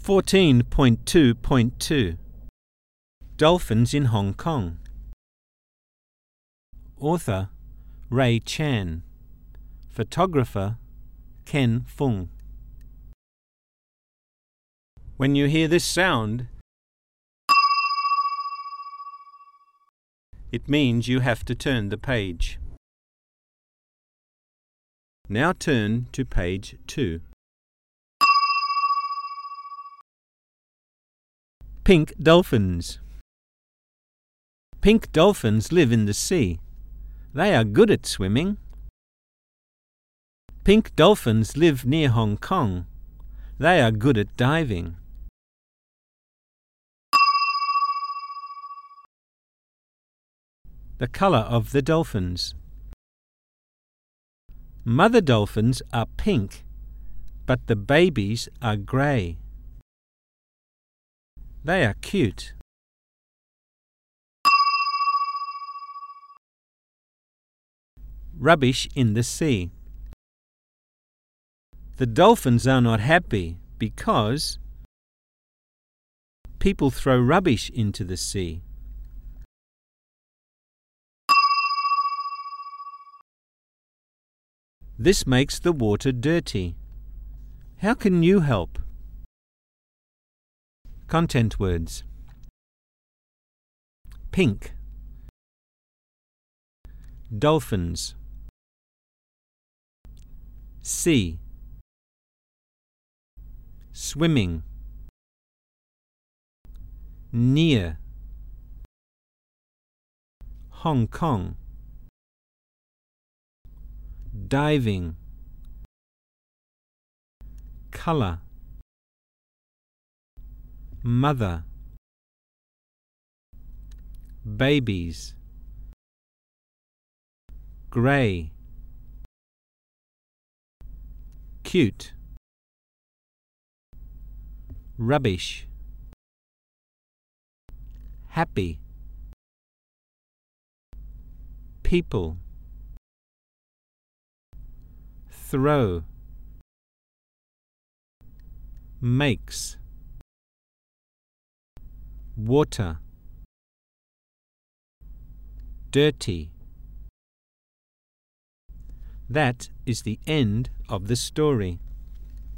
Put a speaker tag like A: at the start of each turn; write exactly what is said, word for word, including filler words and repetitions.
A: fourteen point two point two Dolphins in Hong Kong. Author Ray Chan. Photographer Ken Fung. When you hear this sound, it means you have to turn the page. Now turn to page two. Pink dolphins. Pink dolphins live in the sea. They are good at swimming. Pink dolphins live near Hong Kong. They are good at diving. The colour of the dolphins. Mother dolphins are pink, but the babies are grey. They are cute. Rubbish in the sea. The dolphins are not happy because people throw rubbish into the sea. This makes the water dirty. How can you help? Content words. Pink. Dolphins. Sea. Swimming. Near. Hong Kong. Diving. Colour. Mother. Babies. Grey. Cute. Rubbish. Happy. People. Throw. Makes. Water. Dirty. That is the end of the story.